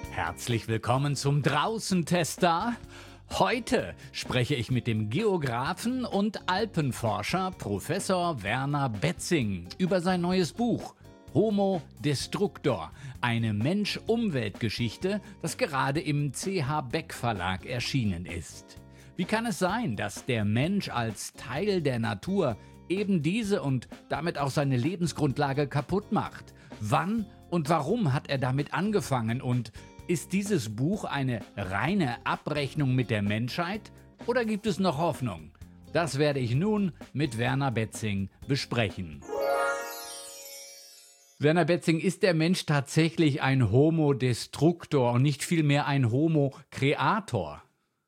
Herzlich willkommen zum Draußen-Tester. Heute spreche ich mit dem Geographen und Alpenforscher Professor Werner Betzing über sein neues Buch Homo Destructor, eine Mensch-Umwelt-Geschichte, das gerade im CH Beck Verlag erschienen ist. Wie kann es sein, dass der Mensch als Teil der Natur eben diese und damit auch seine Lebensgrundlage kaputt macht? Wann und warum hat er damit angefangen und ist dieses Buch eine reine Abrechnung mit der Menschheit oder gibt es noch Hoffnung? Das werde ich nun mit Werner Betzing besprechen. Werner Betzing, ist der Mensch tatsächlich ein Homo Destructor und nicht vielmehr ein Homo Creator?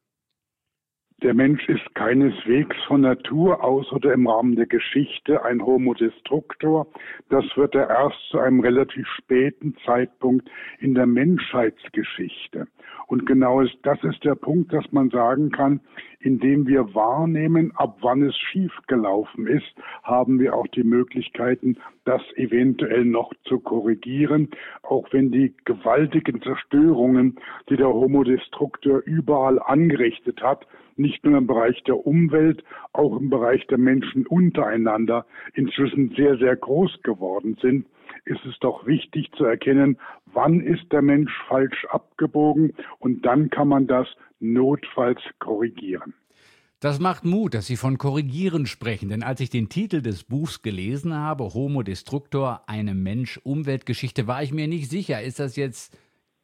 Der Mensch ist keineswegs von Natur aus oder im Rahmen der Geschichte ein Homo Destructor. Das wird er erst zu einem relativ späten Zeitpunkt in der Menschheitsgeschichte. Und genau das ist der Punkt, dass man sagen kann, indem wir wahrnehmen, ab wann es schiefgelaufen ist, haben wir auch die Möglichkeiten, das eventuell noch zu korrigieren, auch wenn die gewaltigen Zerstörungen, die der Homo Destructor überall angerichtet hat, nicht nur im Bereich der Umwelt, auch im Bereich der Menschen untereinander inzwischen sehr, sehr groß geworden sind, ist es doch wichtig zu erkennen, wann ist der Mensch falsch abgebogen und dann kann man das notfalls korrigieren. Das macht Mut, dass Sie von Korrigieren sprechen, denn als ich den Titel des Buchs gelesen habe, Homo Destructor, eine Mensch-Umwelt-Geschichte, war ich mir nicht sicher, ist das jetzt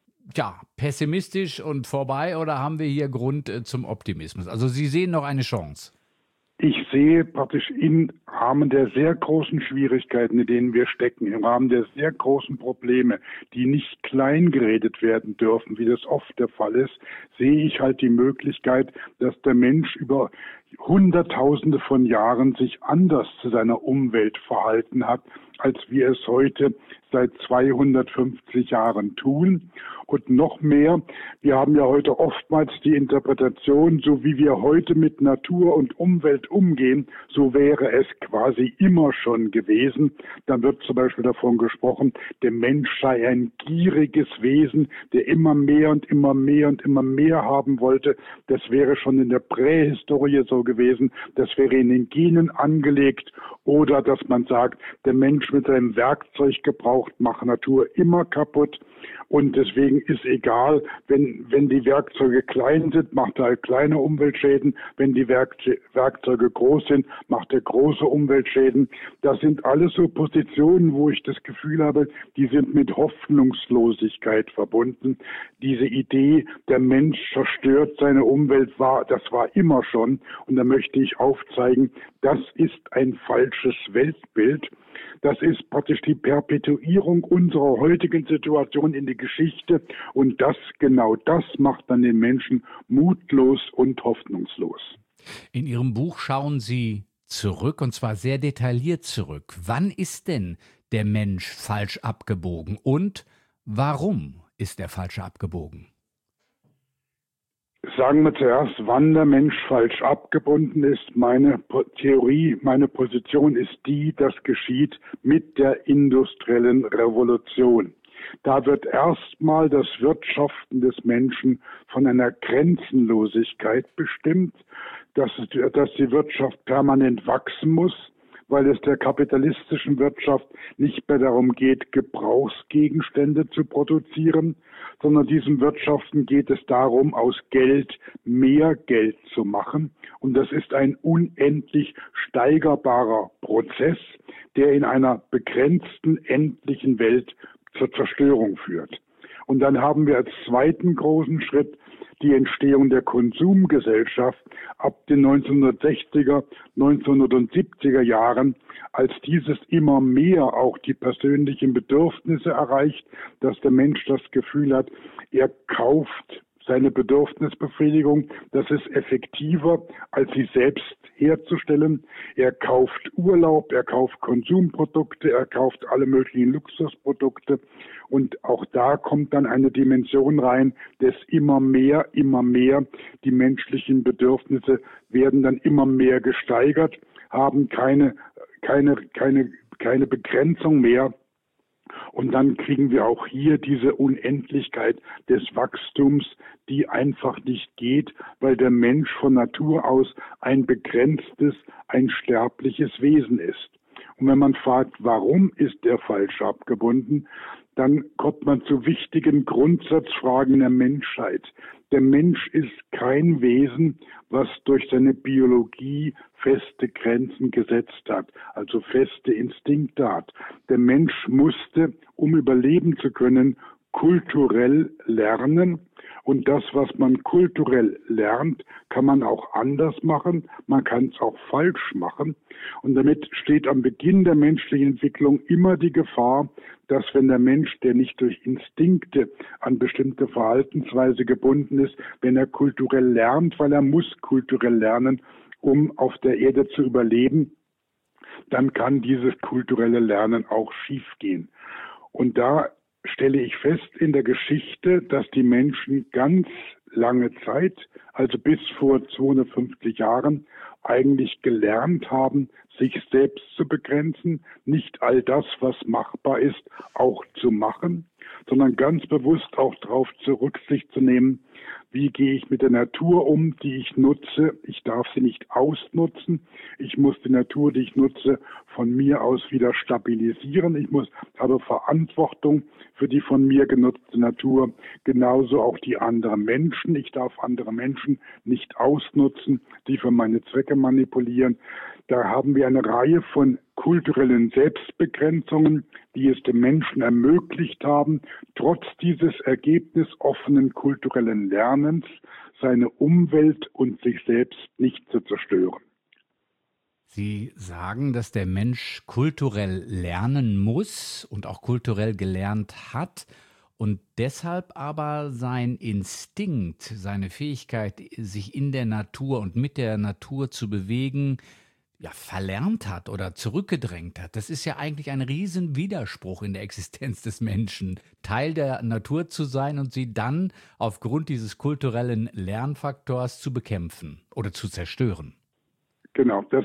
pessimistisch und vorbei oder haben wir hier Grund zum Optimismus? Also Sie sehen noch eine Chance. Ich sehe praktisch im Rahmen der sehr großen Schwierigkeiten, in denen wir stecken, im Rahmen der sehr großen Probleme, die nicht klein geredet werden dürfen, wie das oft der Fall ist, sehe ich halt die Möglichkeit, dass der Mensch über Hunderttausende von Jahren sich anders zu seiner Umwelt verhalten hat, als wir es heute seit 250 Jahren tun. Und noch mehr, wir haben ja heute oftmals die Interpretation, so wie wir heute mit Natur und Umwelt umgehen, so wäre es quasi immer schon gewesen. Dann wird zum Beispiel davon gesprochen, der Mensch sei ein gieriges Wesen, der immer mehr und immer mehr und immer mehr haben wollte. Das wäre schon in der Prähistorie so gewesen, das wäre in den Genen angelegt. Oder dass man sagt, der Mensch mit seinem Werkzeuggebrauch macht Natur immer kaputt. Und deswegen ist egal, wenn die Werkzeuge klein sind, macht er halt kleine Umweltschäden. Wenn die Werkzeuge groß sind, macht er große Umweltschäden. Das sind alles so Positionen, wo ich das Gefühl habe, die sind mit Hoffnungslosigkeit verbunden. Diese Idee, der Mensch zerstört seine Umwelt, das war immer schon. Und da möchte ich aufzeigen, das ist ein falsches Weltbild. Das ist praktisch die Perpetuierung unserer heutigen Situation in die Geschichte und genau das macht dann den Menschen mutlos und hoffnungslos. In Ihrem Buch schauen Sie zurück und zwar sehr detailliert zurück. Wann ist denn der Mensch falsch abgebogen und warum ist er falsch abgebogen? Sagen wir zuerst, wann der Mensch falsch abgebunden ist. Meine Theorie, meine Position ist die, das geschieht mit der industriellen Revolution. Da wird erstmal das Wirtschaften des Menschen von einer Grenzenlosigkeit bestimmt, dass die Wirtschaft permanent wachsen muss, weil es der kapitalistischen Wirtschaft nicht mehr darum geht, Gebrauchsgegenstände zu produzieren, sondern diesem Wirtschaften geht es darum, aus Geld mehr Geld zu machen. Und das ist ein unendlich steigerbarer Prozess, der in einer begrenzten, endlichen Welt zur Zerstörung führt. Und dann haben wir als zweiten großen Schritt die Entstehung der Konsumgesellschaft ab den 1960er, 1970er Jahren, als dieses immer mehr auch die persönlichen Bedürfnisse erreicht, dass der Mensch das Gefühl hat, er kauft seine Bedürfnisbefriedigung, das ist effektiver, als sie selbst herzustellen. Er kauft Urlaub, er kauft Konsumprodukte, er kauft alle möglichen Luxusprodukte. Und auch da kommt dann eine Dimension rein, des immer mehr. Die menschlichen Bedürfnisse werden dann immer mehr gesteigert, haben keine Begrenzung mehr. Und dann kriegen wir auch hier diese Unendlichkeit des Wachstums, die einfach nicht geht, weil der Mensch von Natur aus ein begrenztes, ein sterbliches Wesen ist. Und wenn man fragt, warum ist er falsch abgebunden, dann kommt man zu wichtigen Grundsatzfragen der Menschheit. Der Mensch ist kein Wesen, was durch seine Biologie feste Grenzen gesetzt hat, also feste Instinkte hat. Der Mensch musste, um überleben zu können, kulturell lernen. Und das, was man kulturell lernt, kann man auch anders machen. Man kann es auch falsch machen. Und damit steht am Beginn der menschlichen Entwicklung immer die Gefahr, dass wenn der Mensch, der nicht durch Instinkte an bestimmte Verhaltensweise gebunden ist, wenn er kulturell lernt, weil er muss kulturell lernen, um auf der Erde zu überleben, dann kann dieses kulturelle Lernen auch schiefgehen. Und da stelle ich fest in der Geschichte, dass die Menschen ganz lange Zeit, also bis vor 250 Jahren, eigentlich gelernt haben, sich selbst zu begrenzen, nicht all das, was machbar ist, auch zu machen, sondern ganz bewusst auch darauf Rücksicht zu nehmen, wie gehe ich mit der Natur um, die ich nutze. Ich darf sie nicht ausnutzen. Ich muss die Natur, die ich nutze, von mir aus wieder stabilisieren. Habe Verantwortung für die von mir genutzte Natur. Genauso auch die anderen Menschen. Ich darf andere Menschen nicht ausnutzen, die für meine Zwecke manipulieren. Da haben wir eine Reihe von kulturellen Selbstbegrenzungen, die es dem Menschen ermöglicht haben, trotz dieses ergebnisoffenen kulturellen Lernens seine Umwelt und sich selbst nicht zu zerstören. Sie sagen, dass der Mensch kulturell lernen muss und auch kulturell gelernt hat und deshalb aber sein Instinkt, seine Fähigkeit, sich in der Natur und mit der Natur zu bewegen, ja, verlernt hat oder zurückgedrängt hat. Das ist ja eigentlich ein Riesenwiderspruch in der Existenz des Menschen, Teil der Natur zu sein und sie dann aufgrund dieses kulturellen Lernfaktors zu bekämpfen oder zu zerstören. Genau, das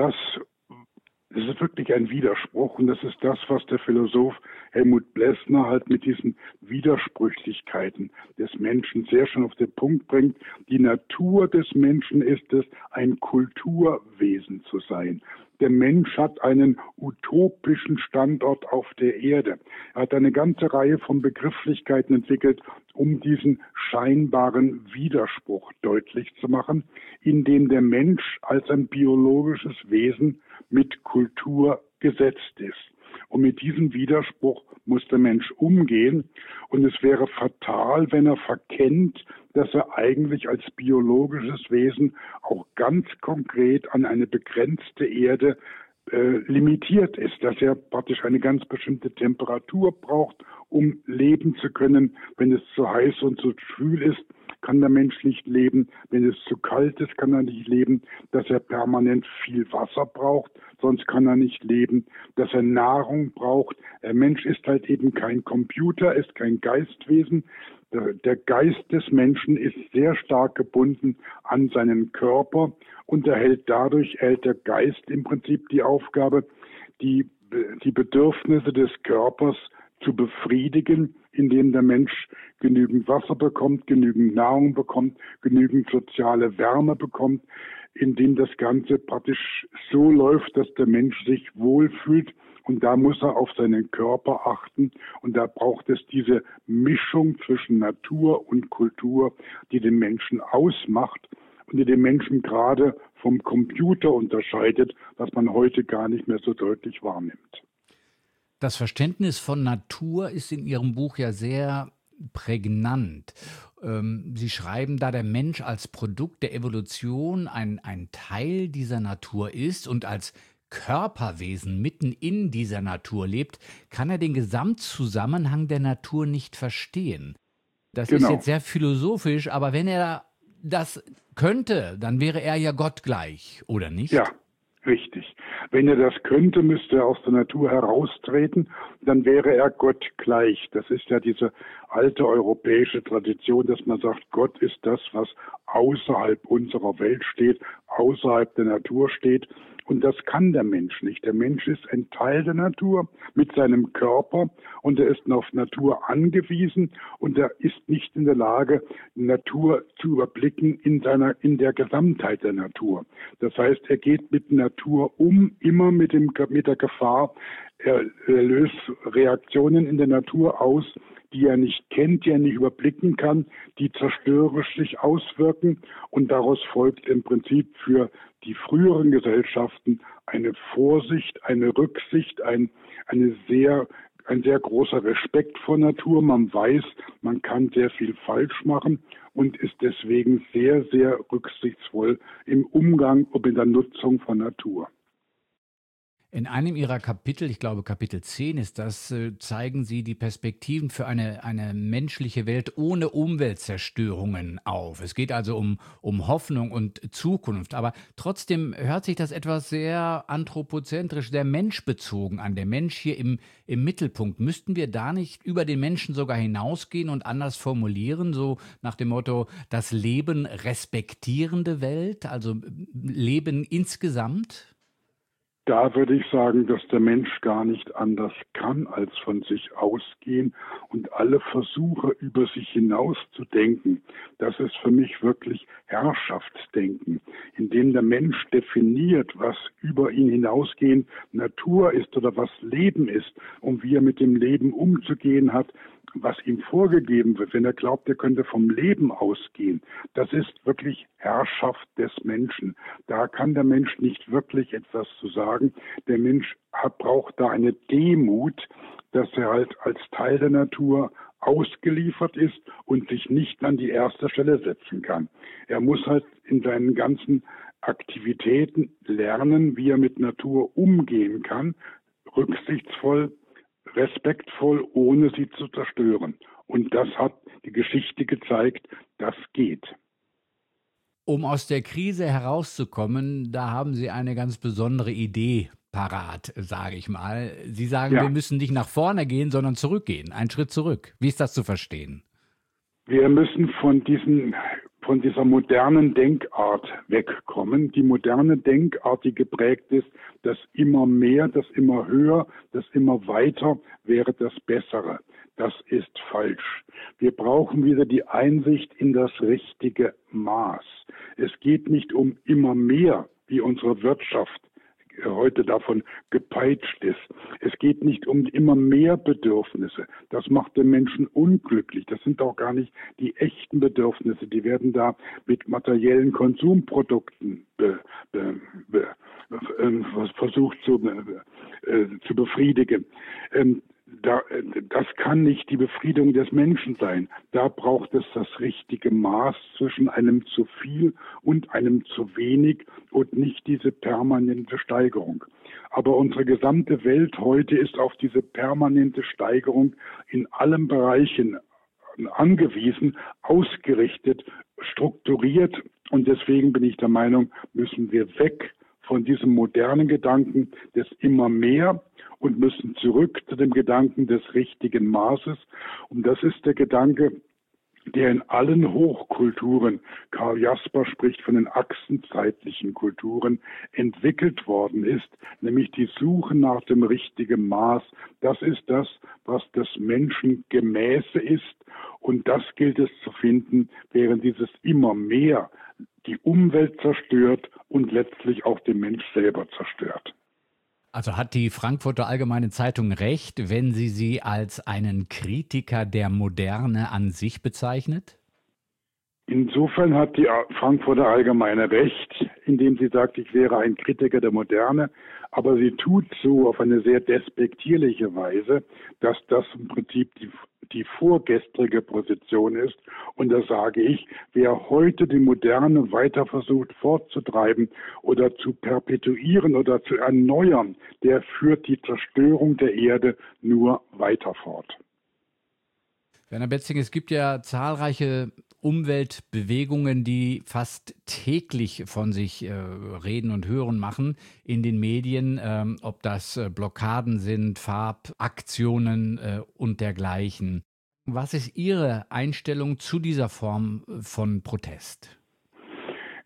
ist wirklich ein Widerspruch und das ist das, was der Philosoph Helmut Plessner halt mit diesen Widersprüchlichkeiten des Menschen sehr schön auf den Punkt bringt. Die Natur des Menschen ist es, ein Kulturwesen zu sein. Der Mensch hat einen utopischen Standort auf der Erde. Er hat eine ganze Reihe von Begrifflichkeiten entwickelt, um diesen scheinbaren Widerspruch deutlich zu machen, in dem der Mensch als ein biologisches Wesen mit Kultur gesetzt ist. Und mit diesem Widerspruch muss der Mensch umgehen. Und es wäre fatal, wenn er verkennt, dass er eigentlich als biologisches Wesen auch ganz konkret an eine begrenzte Erde limitiert ist, dass er praktisch eine ganz bestimmte Temperatur braucht, um leben zu können. Wenn es zu heiß und zu schwül ist, kann der Mensch nicht leben. Wenn es zu kalt ist, kann er nicht leben. Dass er permanent viel Wasser braucht, sonst kann er nicht leben. Dass er Nahrung braucht. Der Mensch ist halt eben kein Computer, ist kein Geistwesen. Der Geist des Menschen ist sehr stark gebunden an seinen Körper und erhält der Geist im Prinzip die Aufgabe, die Bedürfnisse des Körpers zu befriedigen, indem der Mensch genügend Wasser bekommt, genügend Nahrung bekommt, genügend soziale Wärme bekommt, indem das Ganze praktisch so läuft, dass der Mensch sich wohlfühlt. Und da muss er auf seinen Körper achten. Und da braucht es diese Mischung zwischen Natur und Kultur, die den Menschen ausmacht und die den Menschen gerade vom Computer unterscheidet, was man heute gar nicht mehr so deutlich wahrnimmt. Das Verständnis von Natur ist in Ihrem Buch ja sehr prägnant. Sie schreiben, da der Mensch als Produkt der Evolution ein Teil dieser Natur ist und als Körperwesen mitten in dieser Natur lebt, kann er den Gesamtzusammenhang der Natur nicht verstehen. Das ist jetzt sehr philosophisch, aber wenn er das könnte, dann wäre er ja gottgleich, oder nicht? Ja, richtig. Wenn er das könnte, müsste er aus der Natur heraustreten, dann wäre er Gott gleich. Das ist ja diese alte europäische Tradition, dass man sagt, Gott ist das, was außerhalb unserer Welt steht, außerhalb der Natur steht. Und das kann der Mensch nicht. Der Mensch ist ein Teil der Natur mit seinem Körper und er ist auf Natur angewiesen und er ist nicht in der Lage, die Natur zu überblicken in der Gesamtheit der Natur. Das heißt, er geht mit Natur um, immer mit der Gefahr. Er löst Reaktionen in der Natur aus, die er nicht kennt, die er nicht überblicken kann, die zerstörerisch sich auswirken. Und daraus folgt im Prinzip für die früheren Gesellschaften eine Vorsicht, eine Rücksicht, ein sehr großer Respekt vor Natur. Man weiß, man kann sehr viel falsch machen und ist deswegen sehr, sehr rücksichtsvoll im Umgang und in der Nutzung von Natur. In einem Ihrer Kapitel, ich glaube Kapitel 10 ist das, zeigen Sie die Perspektiven für eine menschliche Welt ohne Umweltzerstörungen auf. Es geht also um Hoffnung und Zukunft, aber trotzdem hört sich das etwas sehr anthropozentrisch, sehr menschbezogen an. Der Mensch hier im Mittelpunkt. Müssten wir da nicht über den Menschen sogar hinausgehen und anders formulieren, so nach dem Motto, das Leben respektierende Welt, also Leben insgesamt? Da würde ich sagen, dass der Mensch gar nicht anders kann, als von sich ausgehen und alle Versuche über sich hinaus zu denken. Das ist für mich wirklich Herrschaftsdenken, indem der Mensch definiert, was über ihn hinausgehend Natur ist oder was Leben ist und wie er mit dem Leben umzugehen hat, was ihm vorgegeben wird, wenn er glaubt, er könnte vom Leben ausgehen. Das ist wirklich Herrschaft des Menschen. Da kann der Mensch nicht wirklich etwas zu sagen. Der Mensch braucht da eine Demut, dass er halt als Teil der Natur ausgeliefert ist und sich nicht an die erste Stelle setzen kann. Er muss halt in seinen ganzen Aktivitäten lernen, wie er mit Natur umgehen kann, rücksichtsvoll, respektvoll, ohne sie zu zerstören. Und das hat die Geschichte gezeigt, das geht. Um aus der Krise herauszukommen, da haben Sie eine ganz besondere Idee parat, sage ich mal. Sie sagen, wir müssen nicht nach vorne gehen, sondern zurückgehen, einen Schritt zurück. Wie ist das zu verstehen? Wir müssen von dieser modernen Denkart wegkommen. Die moderne Denkart, die geprägt ist, das immer mehr, das immer höher, das immer weiter wäre das Bessere. Das ist falsch. Wir brauchen wieder die Einsicht in das richtige Maß. Es geht nicht um immer mehr, wie unsere Wirtschaft heute davon gepeitscht ist. Es geht nicht um immer mehr Bedürfnisse. Das macht den Menschen unglücklich. Das sind auch gar nicht die echten Bedürfnisse. Die werden da mit materiellen Konsumprodukten versucht zu befriedigen. Das kann nicht die Befriedigung des Menschen sein. Da braucht es das richtige Maß zwischen einem zu viel und einem zu wenig und nicht diese permanente Steigerung. Aber unsere gesamte Welt heute ist auf diese permanente Steigerung in allen Bereichen angewiesen, ausgerichtet, strukturiert. Und deswegen bin ich der Meinung, müssen wir weg von diesem modernen Gedanken des immer mehr und müssen zurück zu dem Gedanken des richtigen Maßes. Und das ist der Gedanke, der in allen Hochkulturen, Karl Jasper spricht von den achsenzeitlichen Kulturen, entwickelt worden ist, nämlich die Suche nach dem richtigen Maß. Das ist das, was des Menschen Gemäße ist. Und das gilt es zu finden, während dieses immer mehr die Umwelt zerstört und letztlich auch den Mensch selber zerstört. Also hat die Frankfurter Allgemeine Zeitung recht, wenn sie als einen Kritiker der Moderne an sich bezeichnet? Insofern hat die Frankfurter Allgemeine recht, indem sie sagt, ich wäre ein Kritiker der Moderne, aber sie tut so auf eine sehr despektierliche Weise, dass das im Prinzip die vorgestrige Position ist. Und da sage ich, wer heute die Moderne weiter versucht fortzutreiben oder zu perpetuieren oder zu erneuern, der führt die Zerstörung der Erde nur weiter fort. Werner Betzing, es gibt ja zahlreiche Umweltbewegungen, die fast täglich von sich reden und hören machen in den Medien, ob das Blockaden sind, Farbaktionen und dergleichen. Was ist Ihre Einstellung zu dieser Form von Protest?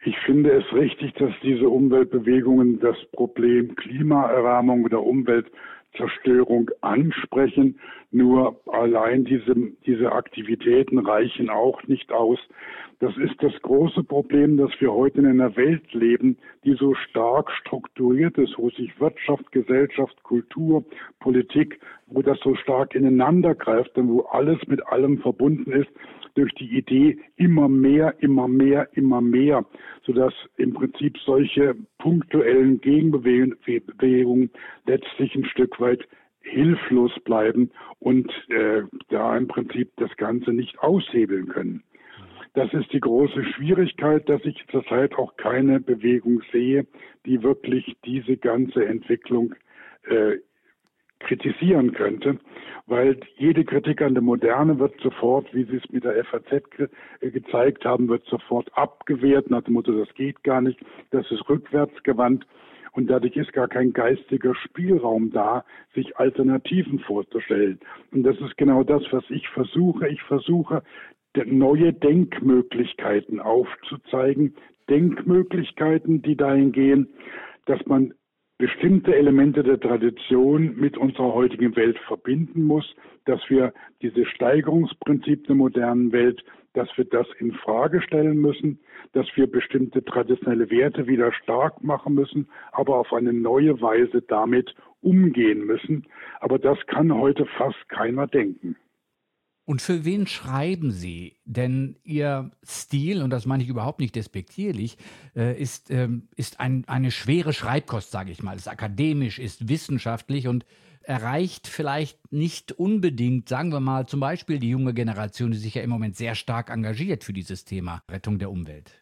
Ich finde es richtig, dass diese Umweltbewegungen das Problem Klimaerwärmung oder Umweltzerstörung ansprechen. Nur allein diese Aktivitäten reichen auch nicht aus. Das ist das große Problem, dass wir heute in einer Welt leben, die so stark strukturiert ist, wo sich Wirtschaft, Gesellschaft, Kultur, Politik, wo das so stark ineinander greift und wo alles mit allem verbunden ist durch die Idee immer mehr, immer mehr, immer mehr, sodass im Prinzip solche punktuellen Gegenbewegungen letztlich ein Stück weit hilflos bleiben und da im Prinzip das Ganze nicht aushebeln können. Das ist die große Schwierigkeit, dass ich zurzeit auch keine Bewegung sehe, die wirklich diese ganze Entwicklung kritisieren könnte, weil jede Kritik an der Moderne wird sofort, wie Sie es mit der FAZ gezeigt haben, wird sofort abgewehrt nach dem Motto, das geht gar nicht, das ist rückwärtsgewandt und dadurch ist gar kein geistiger Spielraum da, sich Alternativen vorzustellen. Und das ist genau das, was ich versuche. Ich versuche, neue Denkmöglichkeiten aufzuzeigen, Denkmöglichkeiten, die dahin gehen, dass man bestimmte Elemente der Tradition mit unserer heutigen Welt verbinden muss, dass wir dieses Steigerungsprinzip der modernen Welt, dass wir das in Frage stellen müssen, dass wir bestimmte traditionelle Werte wieder stark machen müssen, aber auf eine neue Weise damit umgehen müssen. Aber das kann heute fast keiner denken. Und für wen schreiben Sie? Denn Ihr Stil, und das meine ich überhaupt nicht despektierlich, ist eine schwere Schreibkost, sage ich mal. Ist akademisch, ist wissenschaftlich und erreicht vielleicht nicht unbedingt, sagen wir mal, zum Beispiel die junge Generation, die sich ja im Moment sehr stark engagiert für dieses Thema Rettung der Umwelt.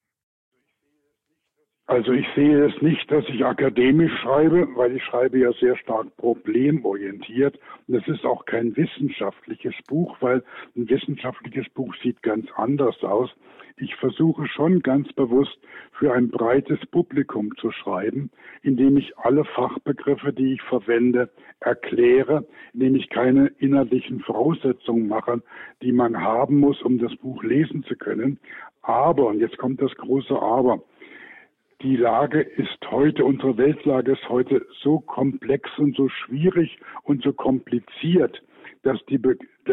Also ich sehe es nicht, dass ich akademisch schreibe, weil ich schreibe ja sehr stark problemorientiert. Und es ist auch kein wissenschaftliches Buch, weil ein wissenschaftliches Buch sieht ganz anders aus. Ich versuche schon ganz bewusst für ein breites Publikum zu schreiben, indem ich alle Fachbegriffe, die ich verwende, erkläre, indem ich keine inhaltlichen Voraussetzungen mache, die man haben muss, um das Buch lesen zu können. Aber, und jetzt kommt das große Aber, die Lage ist heute, unsere Weltlage ist heute so komplex und so schwierig und so kompliziert, dass die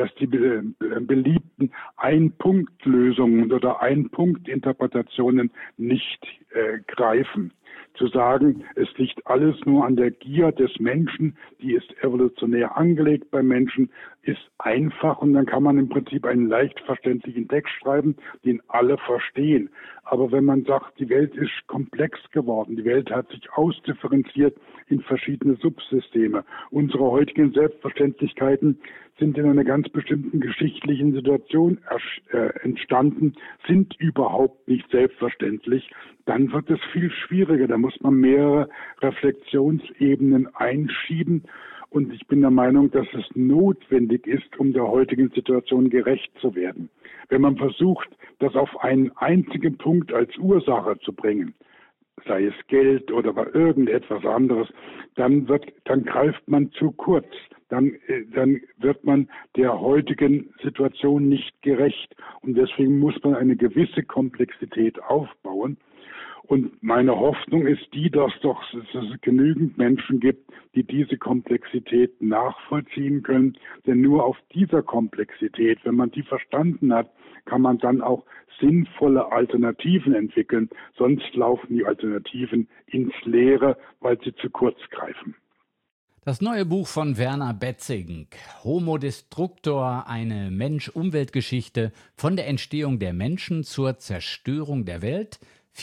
beliebten Ein-Punkt-Lösungen oder Ein-Punkt-Interpretationen nicht greifen. Zu sagen, es liegt alles nur an der Gier des Menschen, die ist evolutionär angelegt beim Menschen, ist einfach und dann kann man im Prinzip einen leicht verständlichen Text schreiben, den alle verstehen. Aber wenn man sagt, die Welt ist komplex geworden, die Welt hat sich ausdifferenziert in verschiedene Subsysteme. Unsere heutigen Selbstverständlichkeiten sind in einer ganz bestimmten geschichtlichen Situation entstanden, sind überhaupt nicht selbstverständlich, dann wird es viel schwieriger. Da muss man mehrere Reflexionsebenen einschieben. Und ich bin der Meinung, dass es notwendig ist, um der heutigen Situation gerecht zu werden. Wenn man versucht, das auf einen einzigen Punkt als Ursache zu bringen, sei es Geld oder irgendetwas anderes, dann greift man zu kurz. Dann wird man der heutigen Situation nicht gerecht. Und deswegen muss man eine gewisse Komplexität aufbauen. Und meine Hoffnung ist die, dass es genügend Menschen gibt, die diese Komplexität nachvollziehen können. Denn nur auf dieser Komplexität, wenn man die verstanden hat, kann man dann auch sinnvolle Alternativen entwickeln. Sonst laufen die Alternativen ins Leere, weil sie zu kurz greifen. Das neue Buch von Werner Betzing, Homo Destructor, eine Mensch-Umwelt-Geschichte von der Entstehung der Menschen zur Zerstörung der Welt,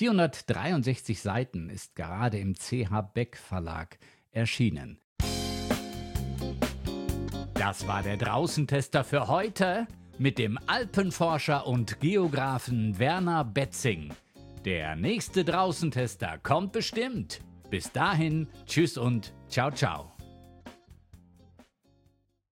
463 Seiten, ist gerade im CH Beck Verlag erschienen. Das war der Draußentester für heute mit dem Alpenforscher und Geographen Werner Betzing. Der nächste Draußentester kommt bestimmt. Bis dahin, tschüss und ciao, ciao.